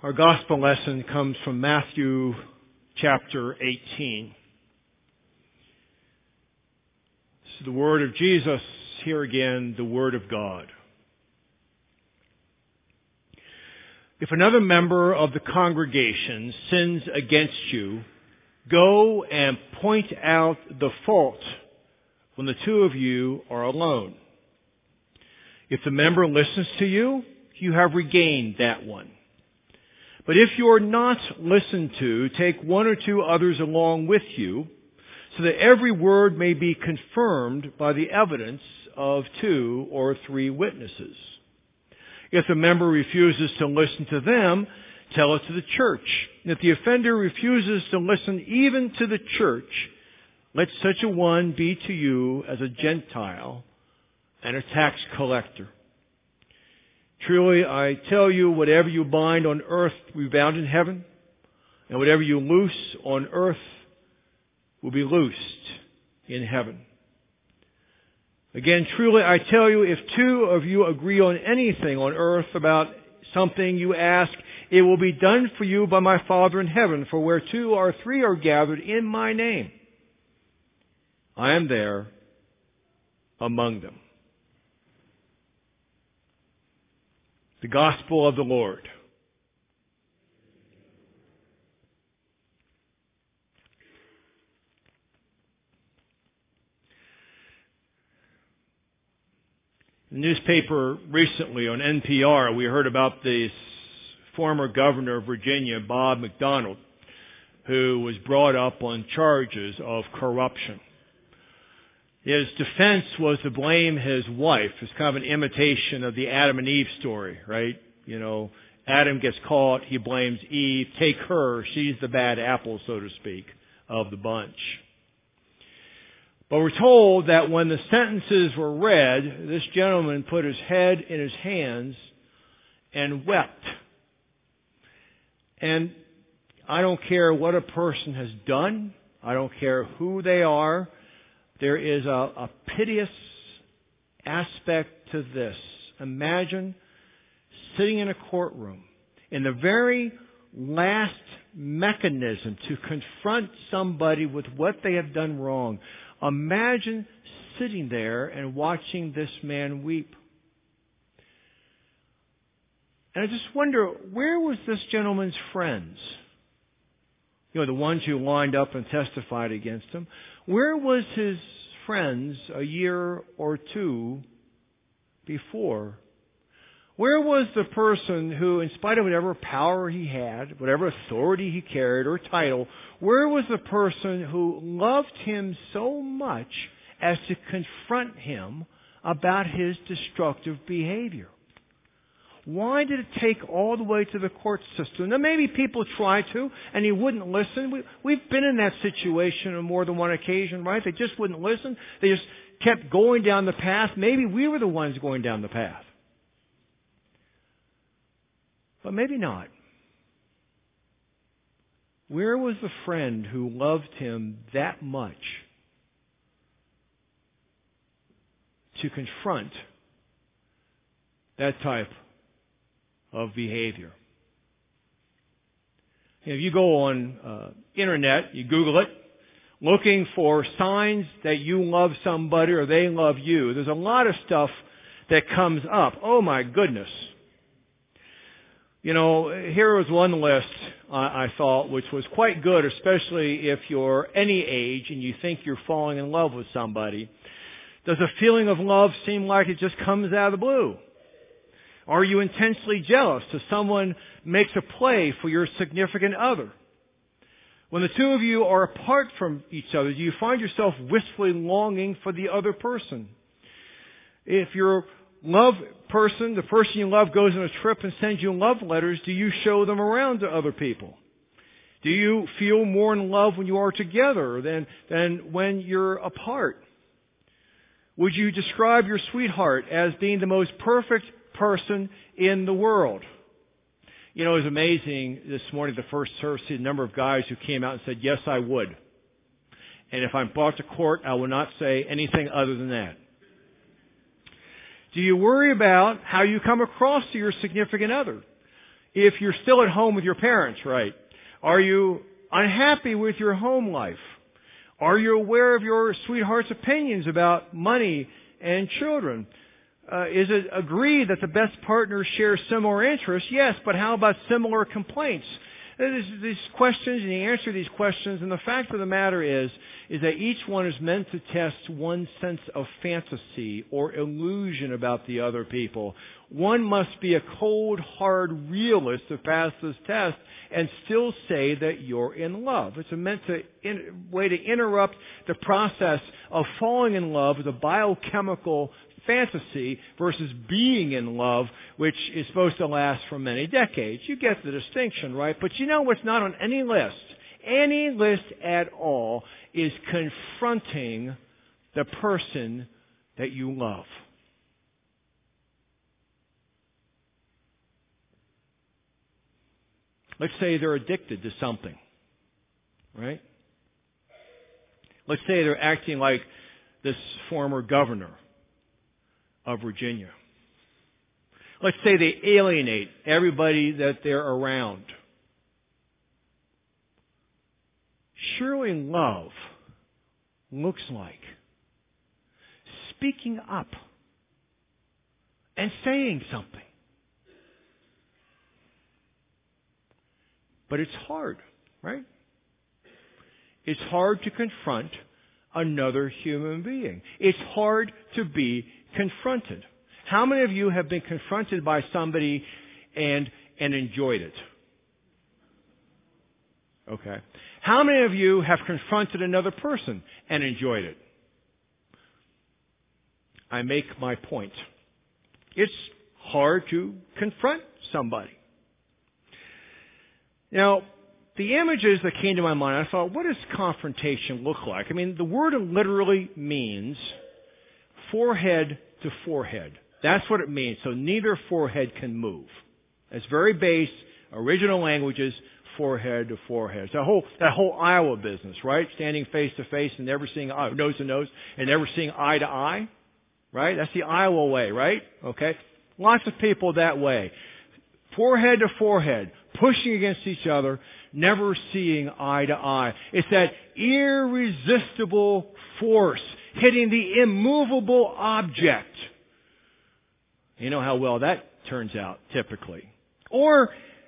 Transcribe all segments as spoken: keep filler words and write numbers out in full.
Our gospel lesson comes from Matthew chapter eighteen. This is the word of Jesus, here again, the word of God. If another member of the congregation sins against you, go and point out the fault when the two of you are alone. If the member listens to you, you have regained that one. But if you are not listened to, take one or two others along with you, so that every word may be confirmed by the evidence of two or three witnesses. If the member refuses to listen to them, tell it to the church. And if the offender refuses to listen even to the church, let such a one be to you as a Gentile and a tax collector. Truly, I tell you, whatever you bind on earth will be bound in heaven, and whatever you loose on earth will be loosed in heaven. Again, truly, I tell you, if two of you agree on anything on earth about something you ask, it will be done for you by my Father in heaven. For where two or three are gathered in my name, I am there among them. The Gospel of the Lord. In the newspaper recently on N P R, we heard about this former governor of Virginia, Bob McDonnell, who was brought up on charges of corruption. His defense was to blame his wife. It's kind of an imitation of the Adam and Eve story, right? You know, Adam gets caught, he blames Eve. Take her, she's the bad apple, so to speak, of the bunch. But we're told that when the sentences were read, this gentleman put his head in his hands and wept. And I don't care what a person has done. I don't care who they are. There is a, a piteous aspect to this. Imagine sitting in a courtroom in the very last mechanism to confront somebody with what they have done wrong. Imagine sitting there and watching this man weep. And I just wonder, where was this gentleman's friends? You know, the ones who lined up and testified against him. Where was his friends a year or two before? Where was the person who, in spite of whatever power he had, whatever authority he carried or title, where was the person who loved him so much as to confront him about his destructive behavior? Why did it take all the way to the court system? Now, maybe people tried to, and he wouldn't listen. We, we've been in that situation on more than one occasion, right? They just wouldn't listen. They just kept going down the path. Maybe we were the ones going down the path. But maybe not. Where was the friend who loved him that much to confront that type of behavior? If you go on uh, internet, you Google it, looking for signs that you love somebody or they love you, there's a lot of stuff that comes up. Oh my goodness. You know, here was one list uh, I thought, which was quite good, especially if you're any age and you think you're falling in love with somebody. Does a feeling of love seem like it just comes out of the blue? Are you intensely jealous if someone makes a play for your significant other? When the two of you are apart from each other, do you find yourself wistfully longing for the other person? If your love person, the person you love, goes on a trip and sends you love letters, do you show them around to other people? Do you feel more in love when you are together than, than when you're apart? Would you describe your sweetheart as being the most perfect person in the world? You know, it was amazing this morning, the first service, the number of guys who came out and said, yes, I would. And if I'm brought to court, I will not say anything other than that. Do you worry about how you come across to your significant other? if you're still at home with your parents, right? Are you unhappy with your home life? Are you aware of your sweetheart's opinions about money and children? Uh, is it agreed that the best partner shares similar interests? Yes, but how about similar complaints? There's these questions, and you answer these questions, and the fact of the matter is, is that each one is meant to test one sense of fantasy or illusion about the other people. One must be a cold, hard realist to pass this test and still say that you're in love. It's a meant to in, way to interrupt the process of falling in love with a biochemical fantasy versus being in love, which is supposed to last for many decades. You get the distinction, right? But you know what's not on any list, any list at all, is confronting the person that you love. Let's say they're addicted to something, right? Let's say they're acting like this former governor of Virginia. Let's say they alienate everybody that they're around. Surely love looks like speaking up and saying something. But it's hard, right? It's hard to confront another human being. It's hard to be confronted. How many of you have been confronted by somebody and and enjoyed it? Okay. How many of you have confronted another person and enjoyed it? I make my point. It's hard to confront somebody. Now, the images that came to my mind, I thought, what does confrontation look like? I mean, the word literally means forehead to forehead. That's what it means. So neither forehead can move. It's very base, original languages, forehead to forehead. So that whole, that whole Iowa business, right? Standing face to face and never seeing eye, nose to nose and never seeing eye to eye, right? That's the Iowa way, right? Okay. Lots of people that way. Forehead to forehead, pushing against each other, never seeing eye to eye. It's that irresistible force hitting the immovable object. You know how well that turns out, typically. Or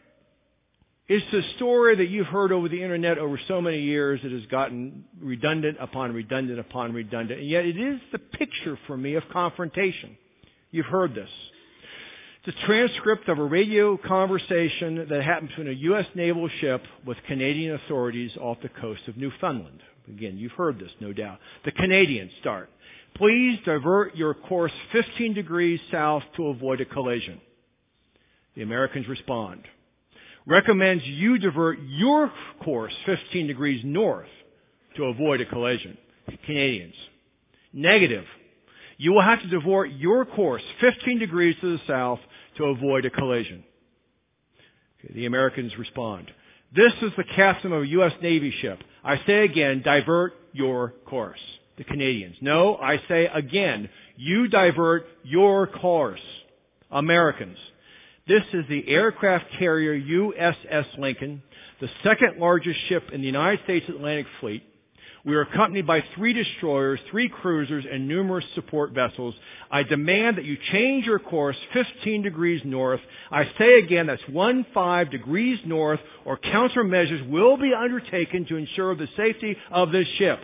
it's the story that you've heard over the internet over so many years that has gotten redundant upon redundant upon redundant. And yet it is the picture for me of confrontation. You've heard this. It's a transcript of a radio conversation that happened between a U S naval ship with Canadian authorities off the coast of Newfoundland. Again, you've heard this, no doubt. The Canadians start. Please divert your course fifteen degrees south to avoid a collision. The Americans respond. Recommends you divert your course fifteen degrees north to avoid a collision. The Canadians. Negative. You will have to divert your course fifteen degrees to the south to avoid a collision. Okay, the Americans respond. This is the captain of a U S Navy ship. I say again, divert your course. The Canadians. No, I say again, you divert your course. Americans. This is the aircraft carrier U S S Lincoln, the second largest ship in the United States Atlantic Fleet. We are accompanied by three destroyers, three cruisers, and numerous support vessels. I demand that you change your course fifteen degrees north. I say again, that's fifteen degrees north, or countermeasures will be undertaken to ensure the safety of this ship.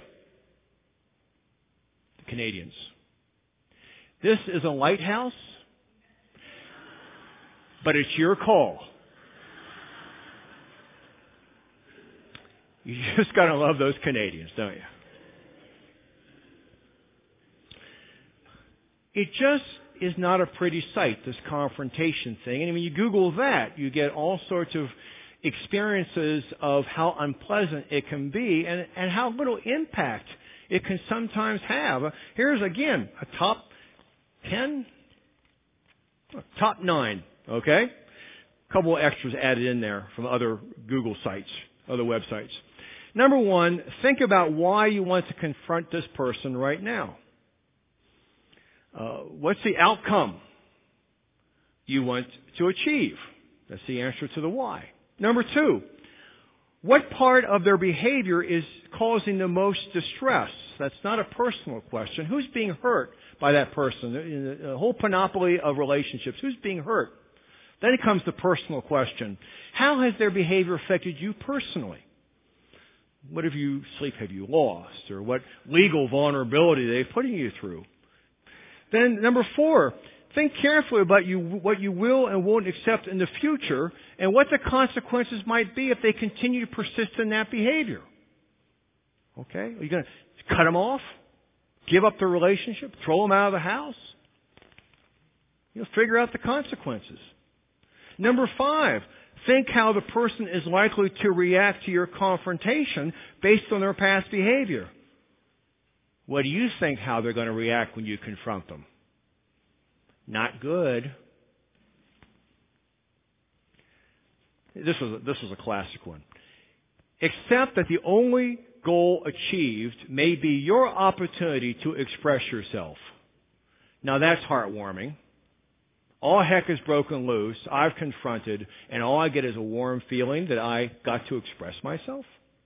The Canadians. This is a lighthouse, but it's your call. You just got to love those Canadians, don't you? It just is not a pretty sight, this confrontation thing. And when you Google that, you get all sorts of experiences of how unpleasant it can be and, and how little impact it can sometimes have. Here's, again, a top ten, top nine, okay? A couple of extras added in there from other Google sites, other websites. Number one, think about why you want to confront this person right now. Uh, what's the outcome you want to achieve? That's the answer to the why. Number two, what part of their behavior is causing the most distress? That's not a personal question. Who's being hurt by that person? In the whole panoply of relationships, who's being hurt? Then it comes the personal question. How has their behavior affected you personally? What have you sleep have you lost? Or what legal vulnerability they've putting you through? Then number four, think carefully about you, what you will and won't accept in the future and what the consequences might be if they continue to persist in that behavior. Okay? Are you going to cut them off? Give up the relationship? Throw them out of the house? You know, figure out the consequences. Number five, think how the person is likely to react to your confrontation based on their past behavior. What do you think how they're going to react when you confront them? Not good. This was a, this was a classic one. Accept that the only goal achieved may be your opportunity to express yourself. Now that's heartwarming. All heck is broken loose. I've confronted, and all I get is a warm feeling that I got to express myself.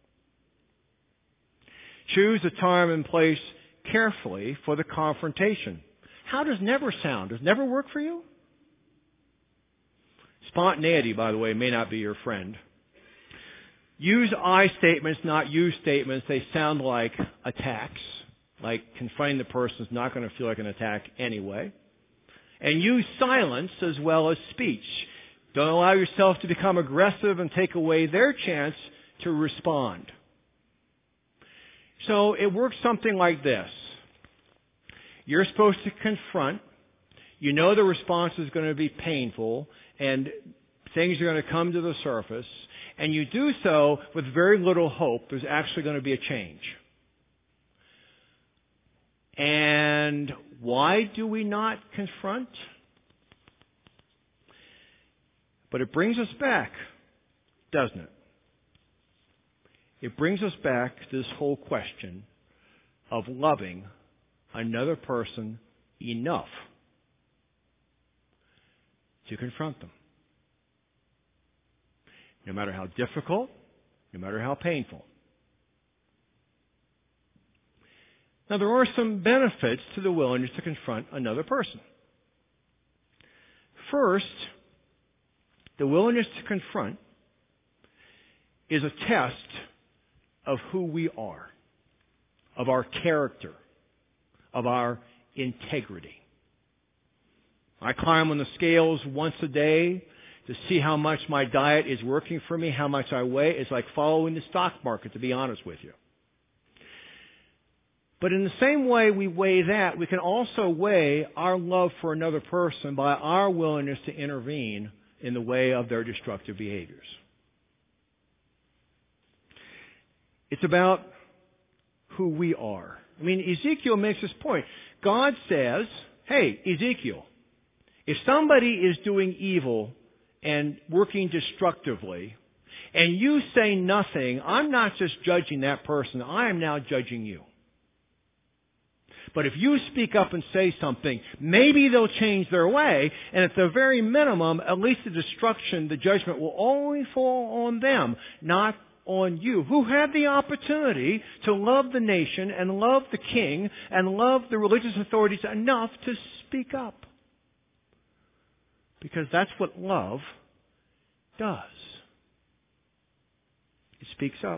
Choose a time and place carefully for the confrontation. How does never sound? Does never work for you? Spontaneity, by the way, may not be your friend. Use I statements, not you statements. They sound like attacks, like confronting the person is not going to feel like an attack anyway. And use silence as well as speech. Don't allow yourself to become aggressive and take away their chance to respond. So it works something like this. You're supposed to confront. You know the response is going to be painful and things are going to come to the surface. And you do so with very little hope there's actually going to be a change. And why do we not confront? But it brings us back, doesn't it? It brings us back to this whole question of loving another person enough to confront them. No matter how difficult, no matter how painful. Now, there are some benefits to the willingness to confront another person. First, the willingness to confront is a test of who we are, of our character, of our integrity. I climb on the scales once a day to see how much my diet is working for me, how much I weigh. It's like following the stock market, to be honest with you. But in the same way we weigh that, we can also weigh our love for another person by our willingness to intervene in the way of their destructive behaviors. It's about who we are. I mean, Ezekiel makes this point. God says, hey, Ezekiel, if somebody is doing evil and working destructively, and you say nothing, I'm not just judging that person, I am now judging you. But if you speak up and say something, maybe they'll change their way, and at the very minimum, at least the destruction, the judgment will only fall on them, not on you, who had the opportunity to love the nation and love the king and love the religious authorities enough to speak up. Because that's what love does. It speaks up.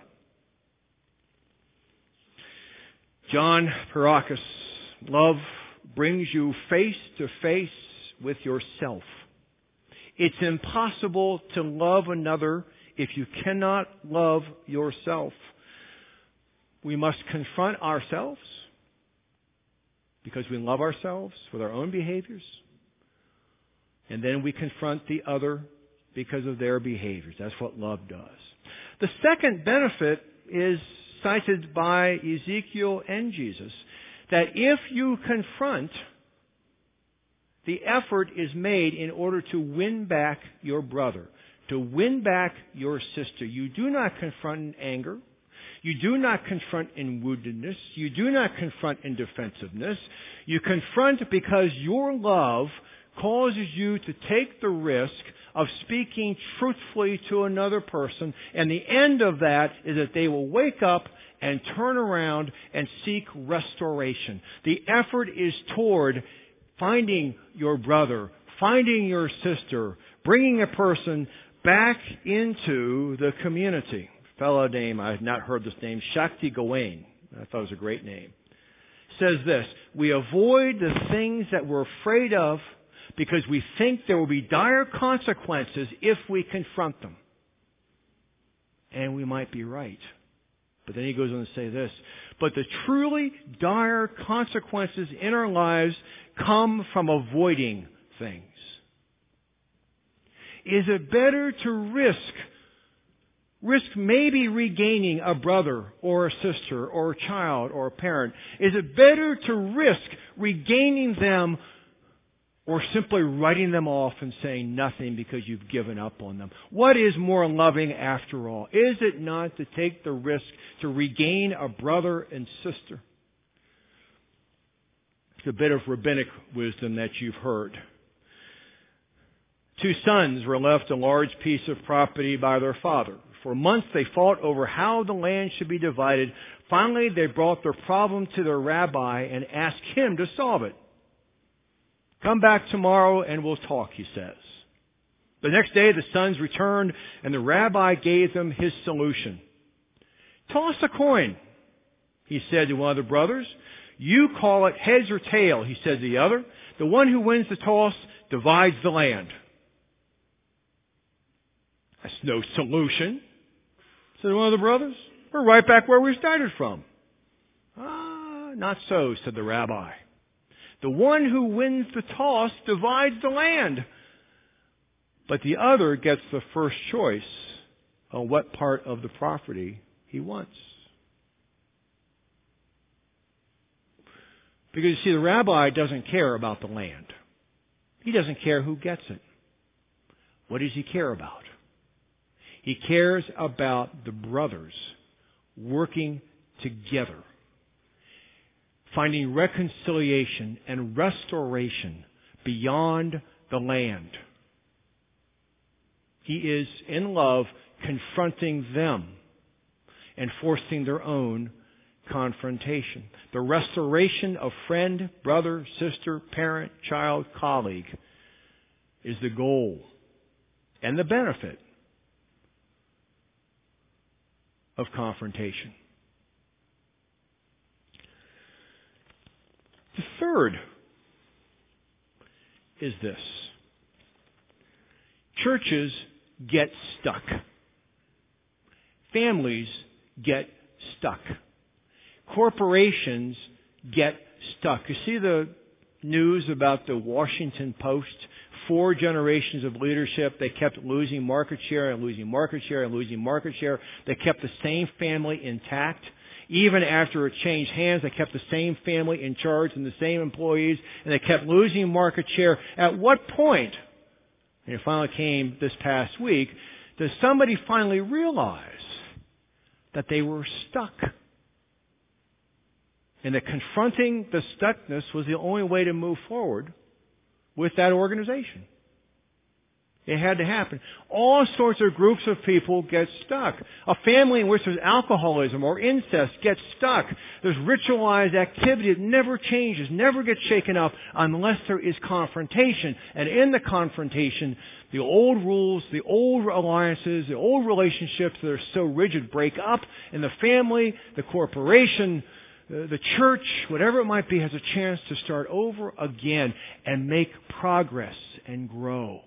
John Perakis, love brings you face to face with yourself. It's impossible to love another if you cannot love yourself. We must confront ourselves because we love ourselves with our own behaviors. And then we confront the other because of their behaviors. That's what love does. The second benefit is cited by Ezekiel and Jesus, that if you confront, the effort is made in order to win back your brother, to win back your sister. You do not confront in anger. You do not confront in woundedness. You do not confront in defensiveness. You confront because your love causes you to take the risk of speaking truthfully to another person, and the end of that is that they will wake up and turn around and seek restoration. The effort is toward finding your brother, finding your sister, bringing a person back into the community. A fellow named, I have not heard this name, Shakti Gawain. I thought it was a great name. Says this: we avoid the things that we're afraid of because we think there will be dire consequences if we confront them. And we might be right. But then he goes on to say this: but the truly dire consequences in our lives come from avoiding things. Is it better to risk, risk maybe regaining a brother or a sister or a child or a parent? Is it better to risk regaining them or simply writing them off and saying nothing because you've given up on them? What is more loving after all? Is it not to take the risk to regain a brother and sister? It's a bit of rabbinic wisdom that you've heard. Two sons were left a large piece of property by their father. For months they fought over how the land should be divided. Finally, they brought their problem to their rabbi and asked him to solve it. Come back tomorrow and we'll talk, he says. The next day the sons returned and the rabbi gave them his solution. Toss a coin, he said to one of the brothers. You call it heads or tail, he said to the other. The one who wins the toss divides the land. That's no solution, said one of the brothers. We're right back where we started from. Ah, not so, said the rabbi. The one who wins the toss divides the land, but the other gets the first choice on what part of the property he wants. Because you see, the rabbi doesn't care about the land. He doesn't care who gets it. What does he care about? He cares about the brothers working together, finding reconciliation and restoration beyond the land. He is, in love, confronting them and forcing their own confrontation. The restoration of friend, brother, sister, parent, child, colleague is the goal and the benefit of confrontation. The third is this: churches get stuck. Families get stuck. Corporations get stuck. You see the news about the Washington Post? Four generations of leadership, they kept losing market share and losing market share and losing market share. They kept the same family intact. Even after it changed hands, they kept the same family in charge and the same employees, and they kept losing market share. At what point, and it finally came this past week, does somebody finally realize that they were stuck? And that confronting the stuckness was the only way to move forward with that organization. It had to happen. All sorts of groups of people get stuck. A family in which there's alcoholism or incest gets stuck. There's ritualized activity that never changes, never gets shaken up unless there is confrontation. And in the confrontation, the old rules, the old alliances, the old relationships that are so rigid break up, and the family, the corporation, the church, whatever it might be, has a chance to start over again and make progress and grow.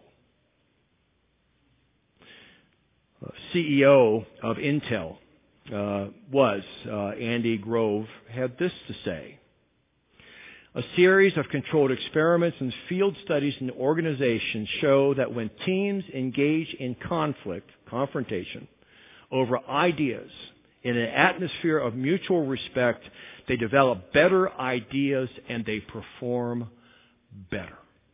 C E O of Intel uh, was uh, Andy Grove, had this to say: a series of controlled experiments and field studies in organizations show that when teams engage in conflict, confrontation, over ideas in an atmosphere of mutual respect, they develop better ideas and they perform better.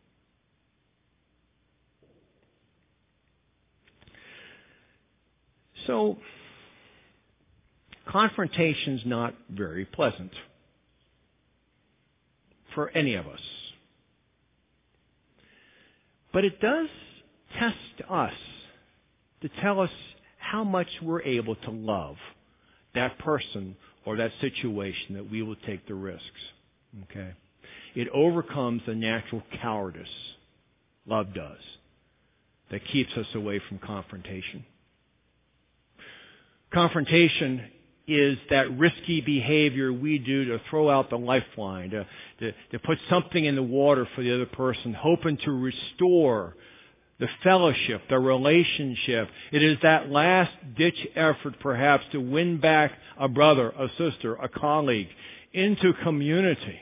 So, confrontation's not very pleasant for any of us. But it does test us to tell us how much we're able to love that person or that situation that we will take the risks. Okay? It overcomes the natural cowardice. Love does. That keeps us away from confrontation. Confrontation is that risky behavior we do to throw out the lifeline, to, to, to put something in the water for the other person, hoping to restore the fellowship, the relationship. It is that last-ditch effort, perhaps, to win back a brother, a sister, a colleague into community.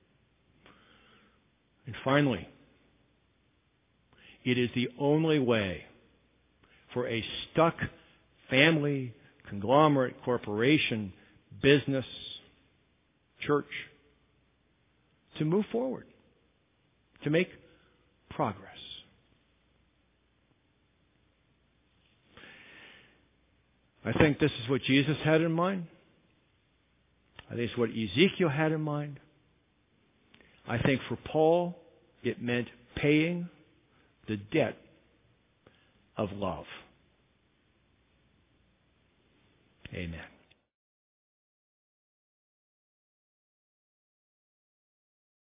And finally, it is the only way for a stuck family, conglomerate, corporation, business, church to move forward, to make progress. I think this is what Jesus had in mind. I think it's what Ezekiel had in mind. I think for Paul, it meant paying the debt of love. Amen.